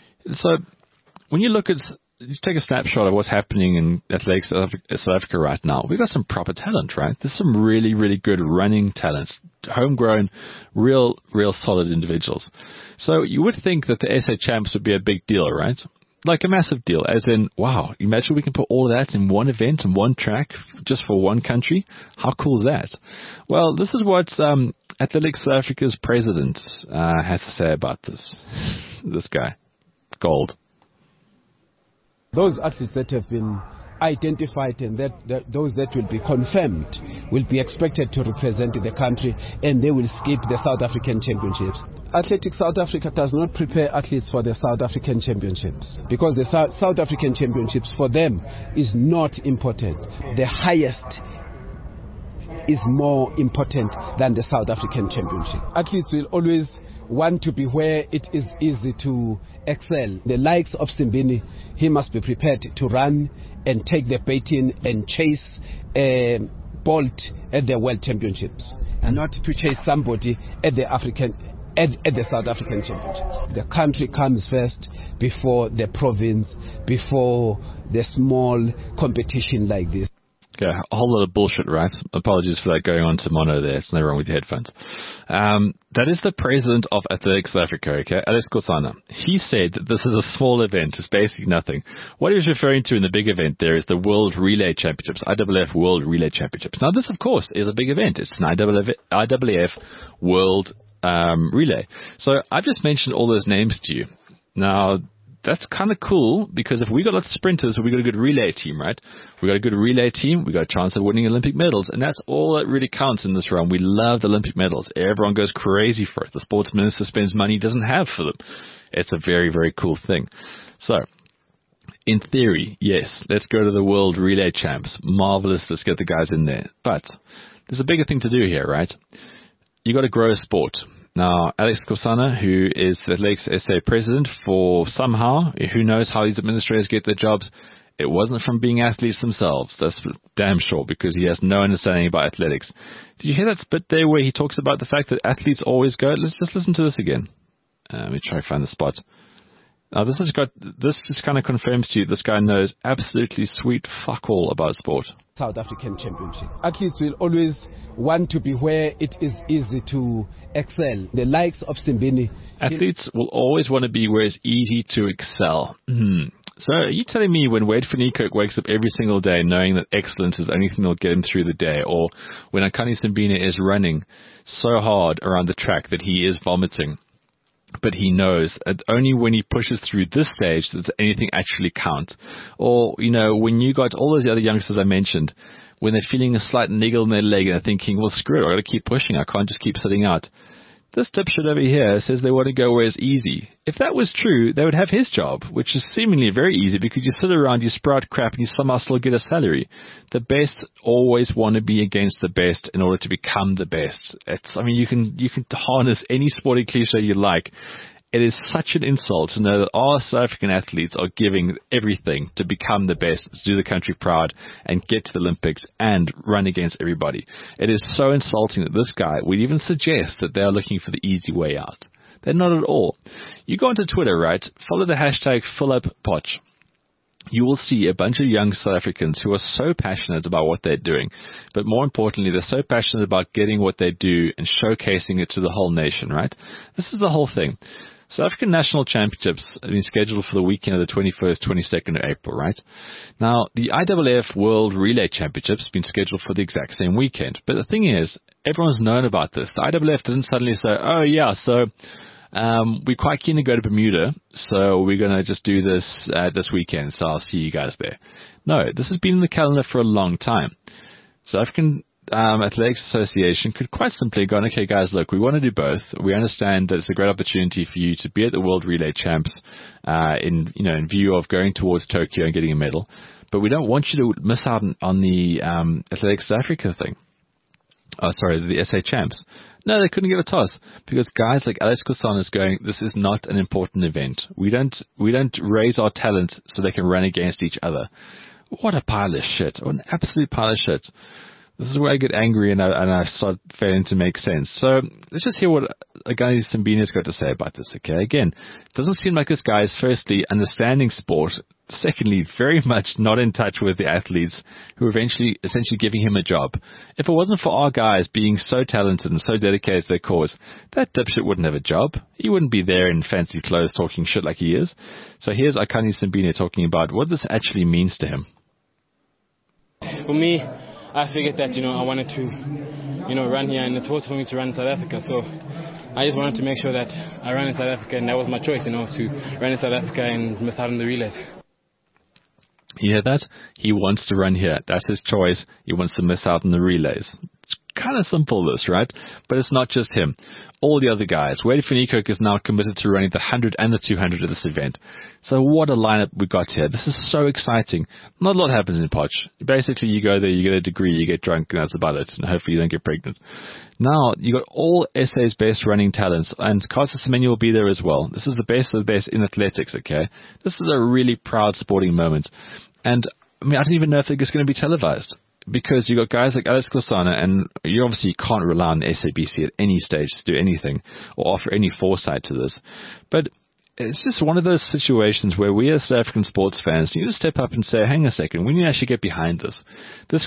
D: So when you look at, you take a snapshot of what's happening in athletics South Africa right now, we've got some proper talent, right? There's some really, really good running talents, homegrown, real, real solid individuals. So you would think that the S A Champs would be a big deal, right? Like a massive deal, as in, wow, imagine we can put all of that in one event, in one track, just for one country. How cool is that? Well, this is what um, Athletics South Africa's president uh, has to say about this. This guy. Gold.
G: Those athletes that have been identified and that, that those that will be confirmed will be expected to represent the country, and they will skip the South African Championships. Athletics South Africa does not prepare athletes for the South African Championships because the South, South African Championships for them is not important. The highest is more important than the South African Championship. Athletes will always want to be where it is easy to excel. The likes of Simbini, he must be prepared to run and take the baiting and chase uh, Bolt at the World Championships, and not to chase somebody at the African At, at the South African Championships. The country comes first before the province, before the small competition like this.
D: Okay, a whole lot of bullshit, right? Apologies for that going on to mono there. It's nothing wrong with your headphones. Um, that is the president of Athletics South Africa, okay, Alex Kosana. He said that this is a small event. It's basically nothing. What he was referring to in the big event there is the World Relay Championships, I W F World Relay Championships. Now, this, of course, is a big event. It's an I W F, I W F World Um, relay. So I've just mentioned all those names to you. Now, that's kind of cool, because if we got lots of sprinters, we got a good relay team, right? We got a good relay team, we got a chance of winning Olympic medals, and that's all that really counts in this round. We love the Olympic medals. Everyone goes crazy for it. The sports minister spends money he doesn't have for them. It's a very, very cool thing. So, in theory, yes, let's go to the World Relay Champs. Marvelous, let's get the guys in there. But there's a bigger thing to do here, right? You got to grow a sport. Now, Alex Kosana, who is the Athletics S A president, for somehow, who knows how these administrators get their jobs, it wasn't from being athletes themselves. That's damn sure, because he has no understanding about athletics. Did you hear that bit there where he talks about the fact that athletes always go? Let's just listen to this again. Uh, let me try to find the spot. Now, this has got, this just kind of confirms to you this guy knows absolutely sweet fuck all about sport.
G: South African Championship. Athletes will always want to be where it is easy to excel. The likes of Simbini.
D: Athletes will always want to be where it's easy to excel. Mm. So are you telling me when Wade van Niekerk wakes up every single day knowing that excellence is the only thing that'll get him through the day, or when Akani Simbine is running so hard around the track that he is vomiting, but he knows that only when he pushes through this stage does anything actually count? Or, you know, when you got all those other youngsters I mentioned, when they're feeling a slight niggle in their leg and they're thinking, well, screw it, I've got to keep pushing, I can't just keep sitting out. This dipshit over here says they want to go where it's easy. If that was true, they would have his job, which is seemingly very easy because you sit around, you sprout crap, and you somehow still get a salary. The best always want to be against the best in order to become the best. It's, I mean, you can you can harness any sporting cliche you like. It is such an insult to know that our South African athletes are giving everything to become the best, to do the country proud, and get to the Olympics and run against everybody. It is so insulting that this guy would even suggest that they are looking for the easy way out. They're not at all. You go onto Twitter, right? Follow the hashtag PhilipPotch. You will see a bunch of young South Africans who are so passionate about what they're doing. But more importantly, they're so passionate about getting what they do and showcasing it to the whole nation, right? This is the whole thing. South African National Championships have been scheduled for the weekend of the twenty-first, twenty-second of April, right? Now, the I W F World Relay Championships have been scheduled for the exact same weekend. But the thing is, everyone's known about this. The I W F didn't suddenly say, oh, yeah, so um, we're quite keen to go to Bermuda, so we're going to just do this uh, this weekend, so I'll see you guys there. No, this has been in the calendar for a long time. South African Um, Athletics Association could quite simply go, okay, guys, look, we want to do both. We understand that it's a great opportunity for you to be at the World Relay Champs uh, in, you know, in view of going towards Tokyo and getting a medal, but we don't want you to miss out on, on the um, Athletics South Africa thing. Oh, sorry, the S A Champs. No, they couldn't give a toss because guys like Alex Kosana is going, this is not an important event. We don't, we don't raise our talent so they can run against each other. What a pile of shit. What an absolute pile of shit. This is where I get angry and I, and I start failing to make sense. So let's just hear what Akani Simbini's got to say about this, okay? Again, it doesn't seem like this guy is firstly understanding sport, secondly, very much not in touch with the athletes who are eventually essentially giving him a job. If it wasn't for our guys being so talented and so dedicated to their cause, that dipshit wouldn't have a job. He wouldn't be there in fancy clothes talking shit like he is. So here's Akani Simbine talking about what this actually means to him.
H: For me, I figured that, you know, I wanted to, you know, run here, and it's supposed for me to run in South Africa. So I just wanted to make sure that I ran in South Africa, and that was my choice, you know, to run in South Africa and miss out on the relays. You
D: hear that? He wants to run here. That's his choice. He wants to miss out on the relays. It's kind of simple, this, right? But it's not just him. All the other guys. Wade van Niekerk is now committed to running the one hundred and the two hundred at this event. So what a lineup we got here. This is so exciting. Not a lot happens in Potch. Basically, you go there, you get a degree, you get drunk, and that's about it. And hopefully you don't get pregnant. Now, you got all S A's best running talents, and Casa Semenya will be there as well. This is the best of the best in athletics, okay? This is a really proud sporting moment. And, I mean, I don't even know if it's going to be televised, because you got guys like Alex Kosana, and you obviously can't rely on S A B C at any stage to do anything or offer any foresight to this. But it's just one of those situations where we as South African sports fans need to step up and say, hang a second, we need to actually get behind this. This,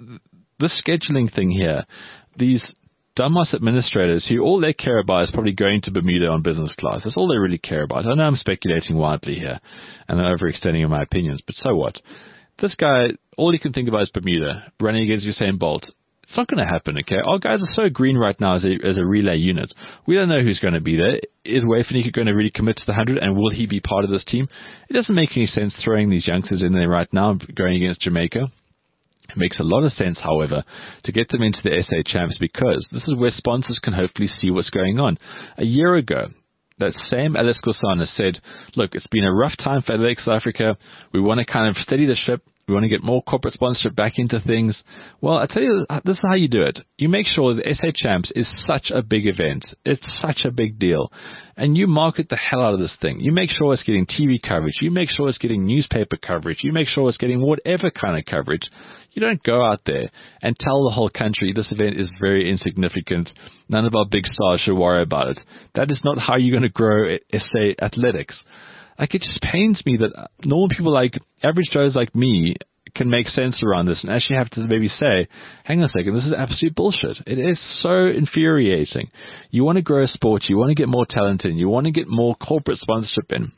D: this scheduling thing here, these dumbass administrators who all they care about is probably going to Bermuda on business class. That's all they really care about. I know I'm speculating wildly here and I'm overextending in my opinions, but so what? This guy, all he can think about is Bermuda, running against Usain Bolt. It's not going to happen, okay? Our guys are so green right now as a, as a relay unit. We don't know who's going to be there. Is Wade van Niekerk going to really commit to the one hundred, and will he be part of this team? It doesn't make any sense throwing these youngsters in there right now going against Jamaica. It makes a lot of sense, however, to get them into the S A Champs, because this is where sponsors can hopefully see what's going on. A year ago, that same Alex Kosana said, look, it's been a rough time for Athletics South Africa. We want to kind of steady the ship. We want to get more corporate sponsorship back into things. Well, I tell you, this is how you do it. You make sure the S A Champs is such a big event. It's such a big deal. And you market the hell out of this thing. You make sure it's getting T V coverage. You make sure it's getting newspaper coverage. You make sure it's getting whatever kind of coverage. You don't go out there and tell the whole country this event is very insignificant. None of our big stars should worry about it. That is not how you're going to grow S A athletics. Like, it just pains me that normal people like average Joes like me can make sense around this and actually have to maybe say, hang on a second, this is absolute bullshit. It is so infuriating. You want to grow a sport, you want to get more talent in, you want to get more corporate sponsorship in.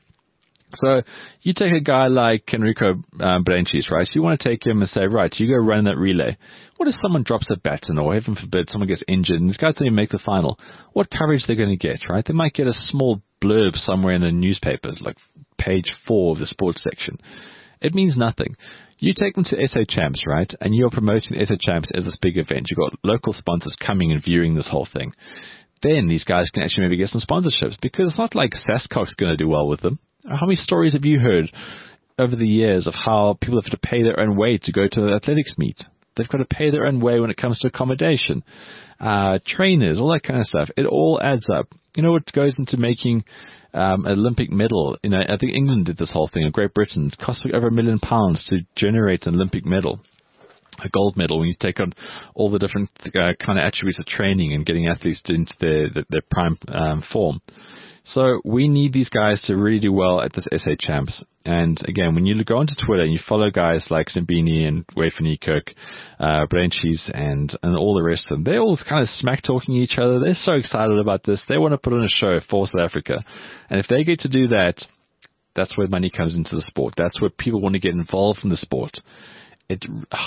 D: So you take a guy like Enrico um, Branchis, right? You want to take him and say, right, you go run that relay. What if someone drops a baton, or heaven forbid, someone gets injured and this guy doesn't even make the final? What coverage they're going to get, right? They might get a small blurb somewhere in the newspaper, like page four of the sports section. It means nothing. You take them to S A Champs, right? And you're promoting S A Champs as this big event. You've got local sponsors coming and viewing this whole thing. Then these guys can actually maybe get some sponsorships, because it's not like Sascock's going to do well with them. How many stories have you heard over the years of how people have to pay their own way to go to an athletics meet? They've got to pay their own way when it comes to accommodation, uh, trainers, all that kind of stuff. It all adds up. You know what goes into making um, an Olympic medal? You know, I think England did this whole thing, or Great Britain. It cost like over a million pounds to generate an Olympic medal, a gold medal, when you take on all the different uh, kind of attributes of training and getting athletes into their, their, their prime um, form. So we need these guys to really do well at this S A Champs. And again, when you go onto Twitter and you follow guys like Zimbini and Wade van Niekerk, uh, Branchis and, and all the rest of them, they're all kind of smack-talking each other. They're so excited about this. They want to put on a show for South Africa. And if they get to do that, that's where money comes into the sport. That's where people want to get involved in the sport. It,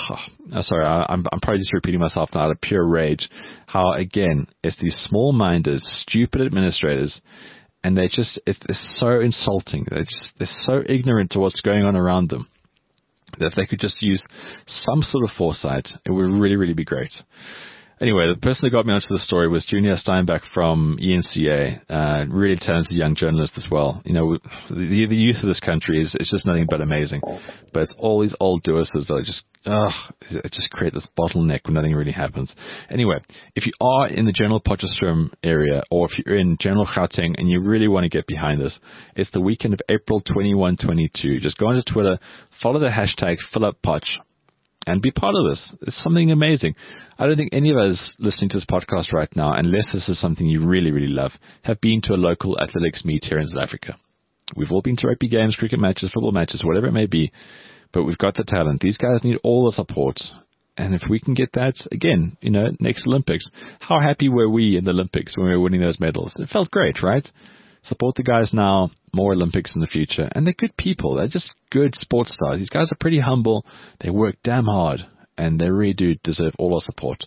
D: oh, sorry, I, I'm, I'm probably just repeating myself now out of pure rage. How, again, it's these small-minded, stupid administrators. And they just, it's, it's so insulting. They're just, they're so ignorant to what's going on around them that if they could just use some sort of foresight, it would really, really be great. Anyway, the person that got me onto the story was Junior Steinbach from E N C A, uh, really talented young journalist as well. You know, the, the youth of this country is it's just nothing but amazing. But it's all these old doers that just, ugh, it just create this bottleneck when nothing really happens. Anyway, if you are in the general Potchefstroom area, or if you're in general Gauteng and you really want to get behind this, it's the weekend of April twenty-one twenty-two. Just go onto Twitter, follow the hashtag PhilipPotch, and be part of this. It's something amazing. I don't think any of us listening to this podcast right now, unless this is something you really, really love, have been to a local athletics meet here in South Africa. We've all been to rugby games, cricket matches, football matches, whatever it may be, but we've got the talent. These guys need all the support. And if we can get that, again, you know, next Olympics, how happy were we in the Olympics when we were winning those medals? It felt great, right? Support the guys now, more Olympics in the future. And they're good people. They're just good sports stars. These guys are pretty humble. They work damn hard. And they really do deserve all our support.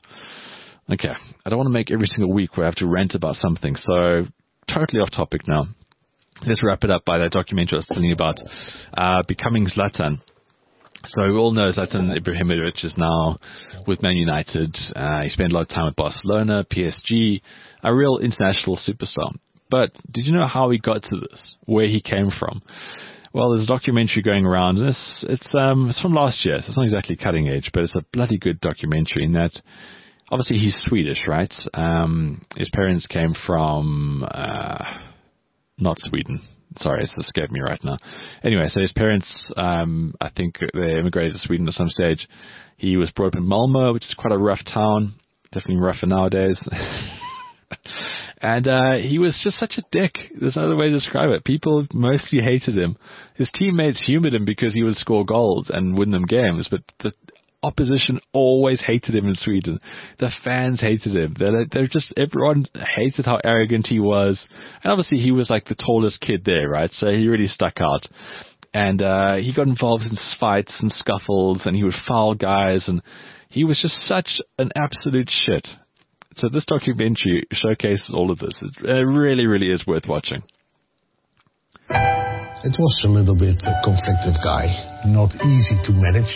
D: Okay, I don't want to make every single week where I have to rant about something. So, totally off topic now. Let's wrap it up by that documentary I was telling you about, uh, Becoming Zlatan. So we all know Zlatan Ibrahimovic is now with Man United. Uh, he spent a lot of time at Barcelona, P S G, a real international superstar. But did you know how he got to this? Where he came from? Well, there's a documentary going around, and it's it's um it's from last year. So it's not exactly cutting edge, but it's a bloody good documentary. In that, obviously he's Swedish, right? Um, his parents came from uh, not Sweden. Sorry, it's escaped me right now. Anyway, so his parents, um, I think they immigrated to Sweden at some stage. He was brought up in Malmö, which is quite a rough town, definitely rougher nowadays. And uh, he was just such a dick. There's no other way to describe it. People mostly hated him. His teammates humoured him because he would score goals and win them games, but the opposition always hated him in Sweden. The fans hated him. They're, they're just, everyone hated how arrogant he was. And obviously he was like the tallest kid there, right? So he really stuck out. And uh, he got involved in fights and scuffles, and he would foul guys, and he was just such an absolute shit. So this documentary showcases all of this. It really, really is worth watching.
I: It was a little bit a conflicted guy, not easy to manage.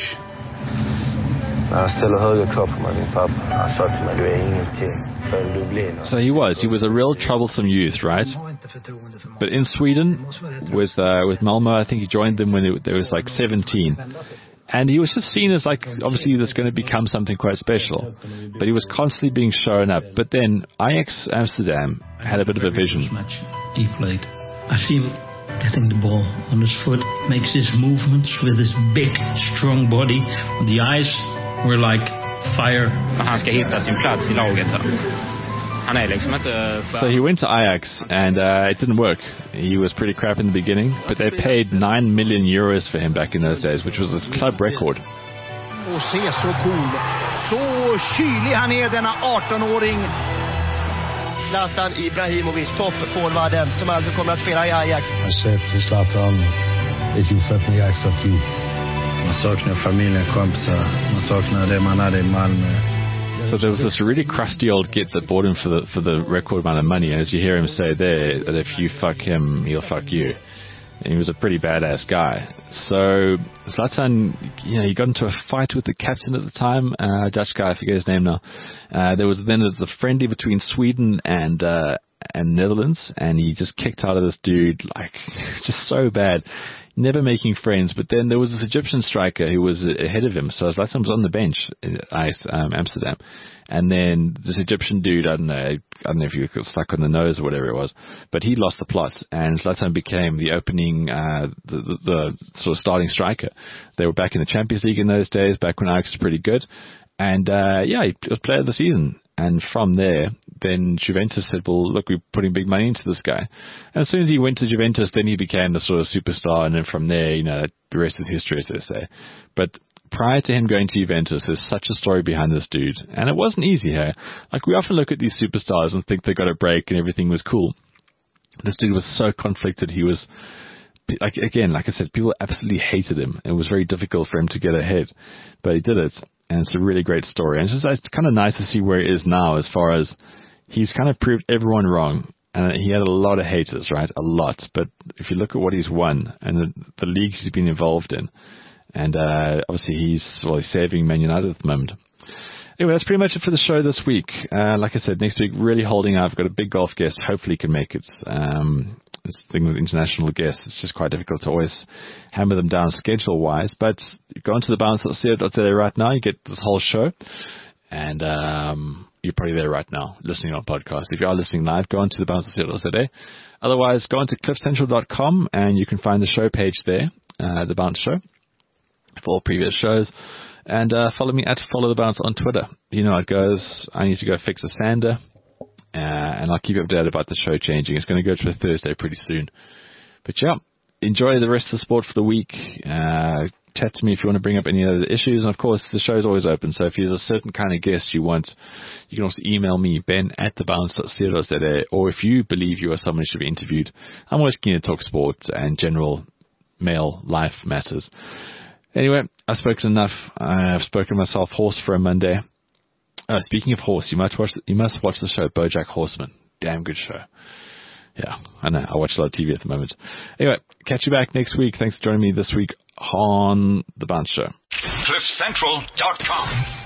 D: So he was. He was a real troublesome youth, right? But in Sweden, with uh, with Malmö, I think he joined them when they was like seventeen. And he was just seen as like, obviously that's going to become something quite special. But he was constantly being shown up. But then Ajax Amsterdam had a bit of a vision.
J: Match he played. I see him getting the ball on his foot, makes his movements with his big, strong body. The eyes were like fire.
K: Han ska hitta sin plats I laget. Han är liksom inte.
D: So he went to Ajax and uh, it didn't work. He was pretty crap in the beginning, but they paid nine million euros for him back in those days, which was a club record.
L: Och se så cool, så kylig han är, denna arton-åring.
M: Zlatan Ibrahimovic, toppforwarden som alltså kommer att spela I Ajax.
I: I said to Zlatan, if you fuck me, I fuck you.
N: Man saknar familjen, kompisar. Man saknar det man hade I Malmö.
D: So there was this really crusty old git that bought him for the for the record amount of money. And as you hear him say there, that if you fuck him, he'll fuck you. And he was a pretty badass guy. So Zlatan, you know, he got into a fight with the captain at the time, uh, Dutch guy, I forget his name now. Uh, there was then there was a friendly between Sweden and uh, and Netherlands, and he just kicked out of this dude like just so bad. Never making friends, but then there was this Egyptian striker who was ahead of him. So Zlatan was on the bench at um, Amsterdam, and then this Egyptian dude, I don't know, I don't know if he got stuck on the nose or whatever it was, but he lost the plot, and Zlatan became the opening, uh, the, the, the sort of starting striker. They were back in the Champions League in those days, back when Ajax was pretty good, and uh, yeah, he was player of the season. And from there, then Juventus said, well, look, we're putting big money into this guy. And as soon as he went to Juventus, then he became the sort of superstar. And then from there, you know, the rest is history, as they say. But prior to him going to Juventus, there's such a story behind this dude. And it wasn't easy here. Like, we often look at these superstars and think they got a break and everything was cool. This dude was so conflicted. He was, like, again, like I said, people absolutely hated him. It was very difficult for him to get ahead. But he did it. And it's a really great story. And it's just, it's kind of nice to see where he is now, as far as he's kind of proved everyone wrong. And he had a lot of haters, right? A lot. But if you look at what he's won and the, the leagues he's been involved in, and uh, obviously he's, well, he's saving Man United at the moment. Anyway, that's pretty much it for the show this week. Uh, like I said, next week, really holding out. I've got a big golf guest. Hopefully he can make it. Um, this thing with international guests, it's just quite difficult to always hammer them down schedule-wise. But go onto the bounce dot co dot za right now. You get this whole show. And um, you're probably there right now, listening on podcast. If you are listening live, go onto the bounce dot co dot za. Otherwise, go onto cliff central dot com and you can find the show page there, uh, The Bounce Show, for all previous shows. And uh, follow me at Follow the Bounce on Twitter. You know how it goes. I need to go fix a sander. Uh, and I'll keep you updated about the show changing. It's going to go to a Thursday pretty soon. But yeah, enjoy the rest of the sport for the week. Uh, chat to me if you want to bring up any other issues. And of course, the show is always open. So if there's a certain kind of guest you want, you can also email me, ben at the bounce dot co dot za. Or if you believe you are someone who should be interviewed, I'm always keen to talk sports and general male life matters. Anyway, I've spoken enough. I've spoken myself hoarse for a Monday. Uh, speaking of horse, you must watch. You must watch the show BoJack Horseman. Damn good show. Yeah, I know. I watch a lot of T V at the moment. Anyway, catch you back next week. Thanks for joining me this week on The Bounce Show.
O: cliff central dot com